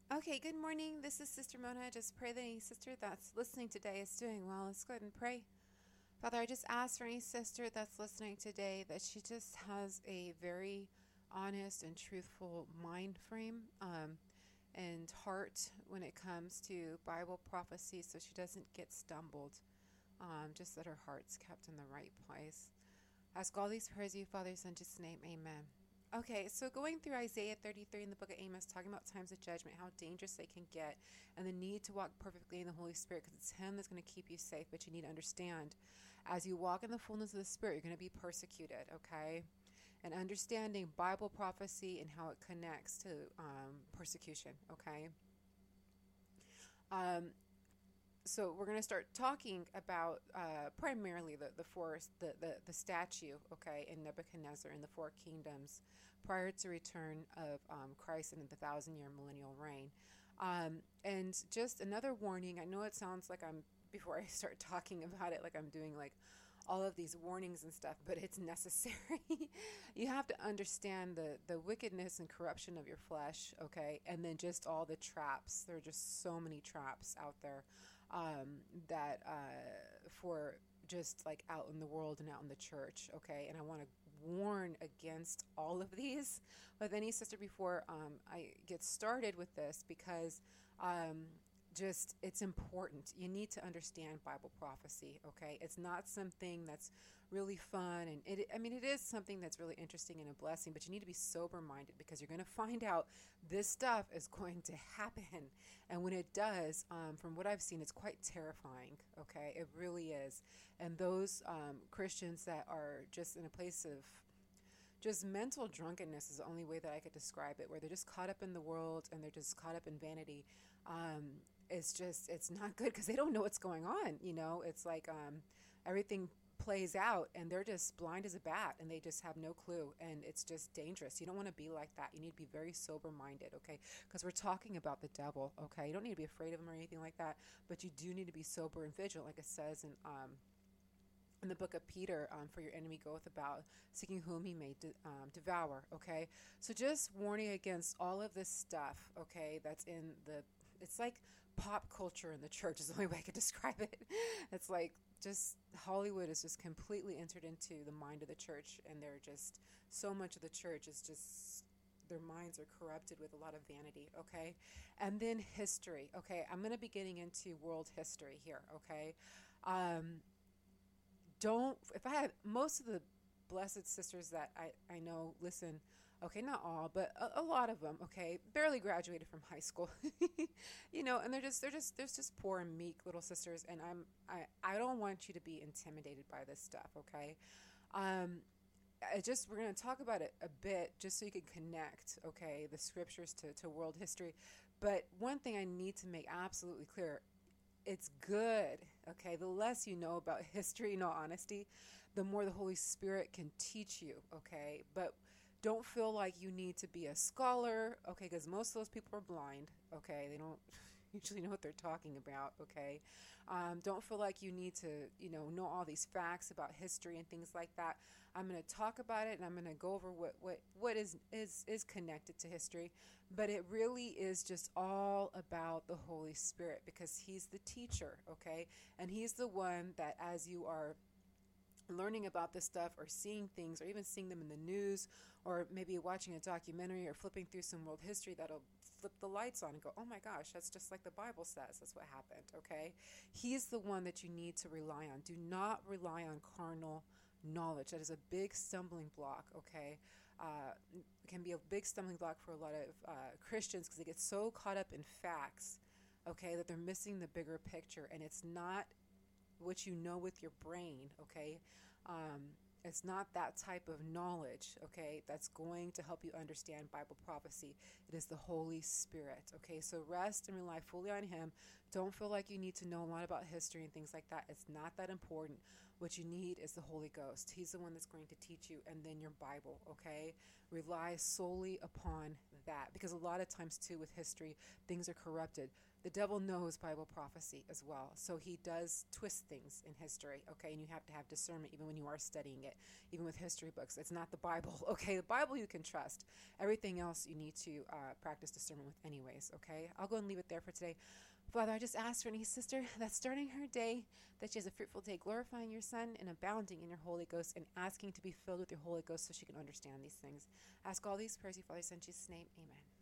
Okay, good morning. This is Sister Mona. I just pray that any sister that's listening today is doing well. Let's go ahead and pray. Father, I just ask for any sister that's listening today that she just has a very honest and truthful mind frame and heart when it comes to Bible prophecy so she doesn't get stumbled. Just that her heart's kept in the right place. Ask all these prayers of you, Father, Son, Jesus' name. Amen. Okay, so going through Isaiah 33 in the book of Amos, talking about times of judgment, how dangerous they can get, and the need to walk perfectly in the Holy Spirit because it's Him that's going to keep you safe. But you need to understand, as you walk in the fullness of the Spirit, you're going to be persecuted, okay? And understanding Bible prophecy and how it connects to persecution, okay? Um, so we're going to start talking about primarily the forest, the statue, okay, in Nebuchadnezzar in the four kingdoms prior to return of Christ in the 1,000-year millennial reign. And just another warning. I know it sounds like I'm before I start talking about it like I'm doing like all of these warnings and stuff, but it's necessary. You have to understand the wickedness and corruption of your flesh, okay? And then just all the traps. There are just so many traps out there that for just like out in the world and out in the church, okay? And I want to warn against all of these with any sister before I get started with this because just it's important. You need to understand Bible prophecy, okay? It's not something that's really fun and it is something that's really interesting and a blessing, but you need to be sober minded because you're going to find out this stuff is going to happen. And when it does, from what I've seen, it's quite terrifying, okay? It really is. And those Christians that are just in a place of just mental drunkenness is the only way that I could describe it, where they're just caught up in the world and they're just caught up in vanity. It's not good because they don't know what's going on. It's like everything plays out and they're just blind as a bat and they just have no clue. And it's just dangerous. You don't want to be like that. You need to be very sober minded, okay? Because we're talking about the devil, okay? You don't need to be afraid of him or anything like that, but you do need to be sober and vigilant, like it says in the book of Peter, for your enemy goeth about, seeking whom he may devour, okay? So just warning against all of this stuff, okay, that's it's like pop culture in the church is the only way I could describe it. It's like just Hollywood is just completely entered into the mind of the church, and they're just, so much of the church is just, their minds are corrupted with a lot of vanity, okay? And then history, okay? I'm going to be getting into world history here, okay? Don't if I had most of the blessed sisters that I know listen, okay, not all but a lot of them, okay, barely graduated from high school. And they're just poor and meek little sisters, and I don't want you to be intimidated by this stuff, okay? We're going to talk about it a bit just so you can connect, okay, the scriptures to world history. But one thing I need to make absolutely clear, it's good, okay? The less you know about history, in all honesty, the more the Holy Spirit can teach you, okay? But don't feel like you need to be a scholar, okay? Because most of those people are blind, okay? They don't usually know what they're talking about, okay? Don't feel like you need to, know all these facts about history and things like that. I'm going to talk about it and I'm going to go over what is connected to history, but it really is just all about the Holy Spirit because He's the teacher, okay? And He's the one that as you are learning about this stuff or seeing things or even seeing them in the news or maybe watching a documentary or flipping through some world history, that'll flip the lights on and go, oh my gosh, that's just like the Bible says. That's what happened, okay? He's the one that you need to rely on. Do not rely on carnal knowledge. That is a big stumbling block, okay? It can be a big stumbling block for a lot of Christians because they get so caught up in facts, okay, that they're missing the bigger picture, and it's not what you know with your brain, okay? It's not that type of knowledge, okay, that's going to help you understand Bible prophecy. It is the Holy Spirit, okay? So rest and rely fully on Him. Don't feel like you need to know a lot about history and things like that. It's not that important. What you need is the Holy Ghost. He's the one that's going to teach you, and then your Bible, okay? Rely solely upon that because a lot of times, too, with history, things are corrupted. The devil knows Bible prophecy as well. So he does twist things in history, okay? And you have to have discernment even when you are studying it, even with history books. It's not the Bible, okay? The Bible you can trust. Everything else you need to practice discernment with anyways, okay? I'll go and leave it there for today. Father, I just ask for any sister that's starting her day, that she has a fruitful day, glorifying your Son and abounding in your Holy Ghost and asking to be filled with your Holy Ghost so she can understand these things. Ask all these prayers, you Father, in Jesus' name. Amen.